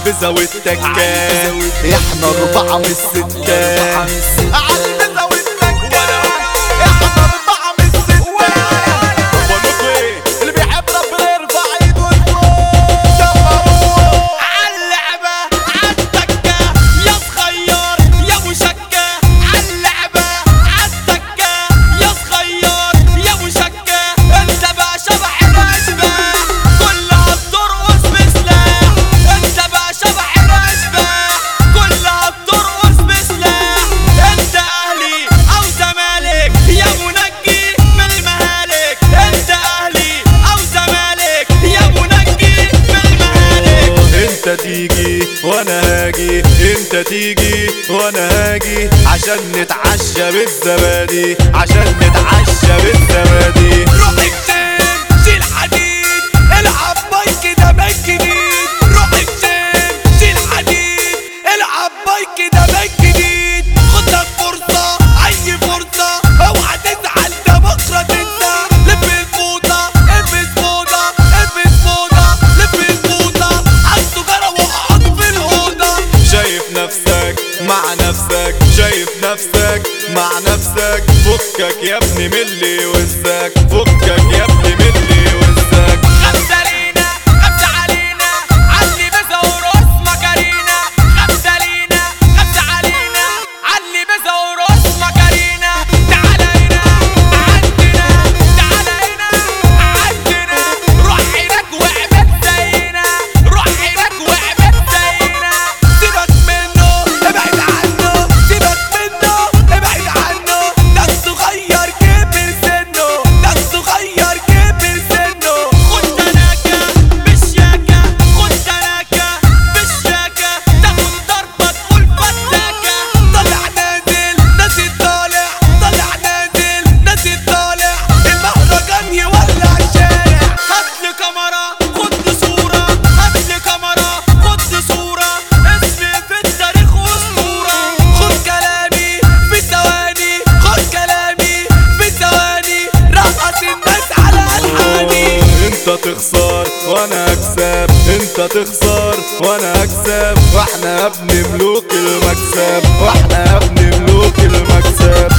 عالبزة والتكات، احنا 4 من 6. عالبزة والتكات احنا 4 من 6. اللي بيحب ربنا يرفع ايده لفوق. عاللعبة عالتكة يا صغير يا ابو شكة، عاللعبة عالتكة يا صغير يا ابو شكة. انت بقى شبح الاشباح كلها بترقص بسلاح، انت بقى شبح الاشباح كلها بترقص بسلاح. انت اهلي او زمالك يا منجي من المهالك، انت اهلي او زمالك يا منجي من المهالك. انت تيجي وانا هاجي، انت تيجي وانا هاجي عشان نتعشى بالزبادي، عشان نتعشى بالزبادي. روح الجيم شيل حديد العب بايك ده بايك جديد، روح الجيم شيل حديد العب بايك ده بايك جديد. خد لك فرصة اي فرصة اوعى تزعل ده بكرة تنسى. لف الفوطة البس فوطة البس فوطة لف الفوطة عالسجارة واقعد في الأوضة. شايف نفسك مع نفسك، شايف نفسك مع نفسك. فكك يا ابني من اللي وزك، فكك يا ابني من اللي وزك. خمسة لينا خمسة علينا علي بزا ورقص مكارينا، خمسة لينا خمسة علينا علي بزا ورقص مكارينا. تعال هنا عندنا، تعال هنا عندنا. روح هناك واعمل زينا، روح هناك واعمل زينا. سيبك منه ابعد عنه، سيبك منه ابعد عنه. ده الصغير كبر سنه، ده الصغير كبر سنه. خد تناكة بالشاكة، خد تناكة بالشاكة. تاخد ضربة تقول فتاكة. طلع نازل نازل طالع، طلع نازل نازل طالع. المهرجان يولع الشارع. هاتلي كاميرا خد صورة، هاتلي كاميرا خد صورة. اسمي في التاريخ أسطورة. خد كلامي في ثواني، خد كلامي في ثواني. رقص الناس على ألحاني. انت تخسر وانا اكسب، انت تخسر وانا اكسب. واحنا يا ابن ملوك المكسب، واحنا يا ابن ملوك المكسب.